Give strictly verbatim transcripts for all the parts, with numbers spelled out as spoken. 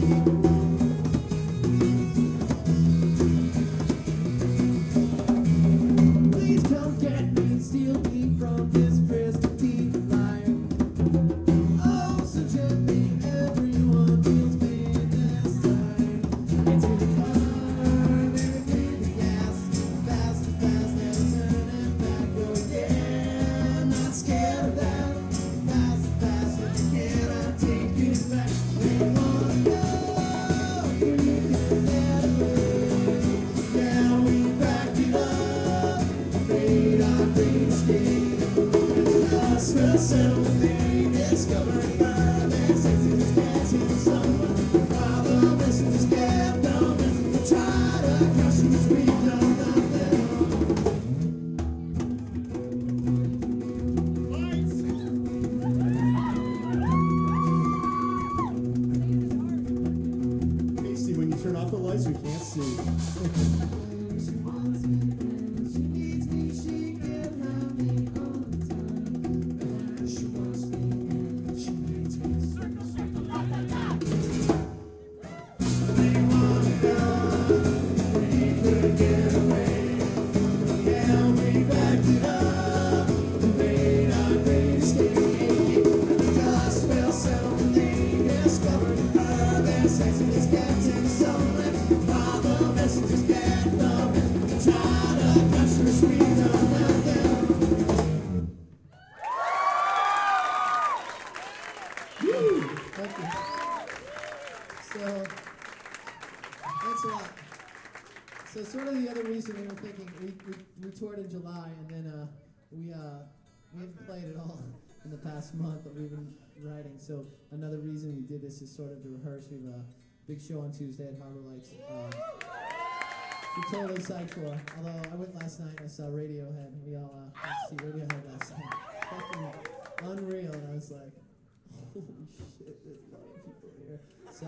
month that we've been writing. So another reason we did this is sort of to rehearse. We have a big show on Tuesday at Harbor Lights. Uh, we're totally psyched for. Although I went last night and I saw Radiohead. We all uh, got to see Radiohead last night. Fucking unreal. And I was like, holy shit, there's a lot of people here. So,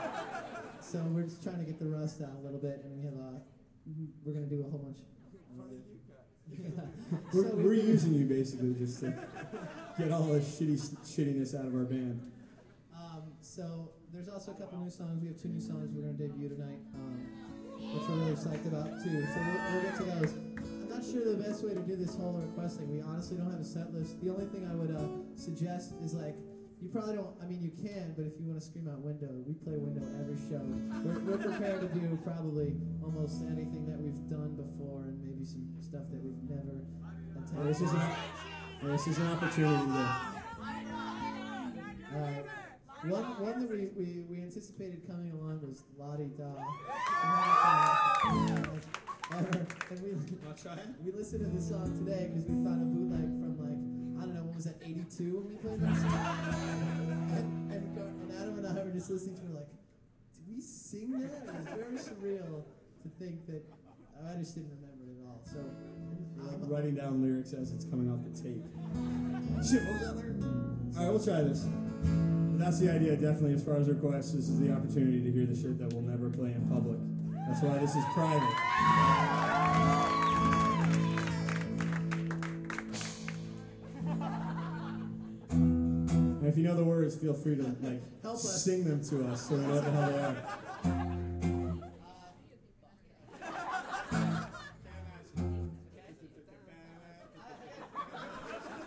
uh, so we're just trying to get the rust out a little bit, and we have a. We're gonna do a whole bunch. Yeah. We're, so we're using you basically just to get all the shitty shittiness out of our band. Um, so there's also a couple new songs. We have two new songs we're going to debut tonight, um, which we're really psyched about too. So we'll, we'll get to those. I'm not sure the best way to do this whole request thing. We honestly don't have a set list. The only thing I would uh, suggest is like, you probably don't, I mean you can, but if you want to scream out Window, we play Window every show. We're, we're prepared to do probably almost anything that we've done before, and maybe some stuff that we've never attempted. This is an, this is an opportunity to... Uh, one, one that we, we, we anticipated coming along was La-Di Da. And we, we listened to the song today because we found a bootleg from like, I don't know, what was that, eighty-two when we played that song? And, and, and Adam and I were just listening to it like, did we sing that? It was very surreal to think that, I just didn't remember it at all. So, um, writing down lyrics as it's coming off the tape. Shit, what was that lyric? Alright, we'll try this. But that's the idea, definitely, as far as requests. This is the opportunity to hear the shit that we'll never play in public. That's why this is private. And if you know the words, feel free to like help us. Sing them to us so we know what the hell they are.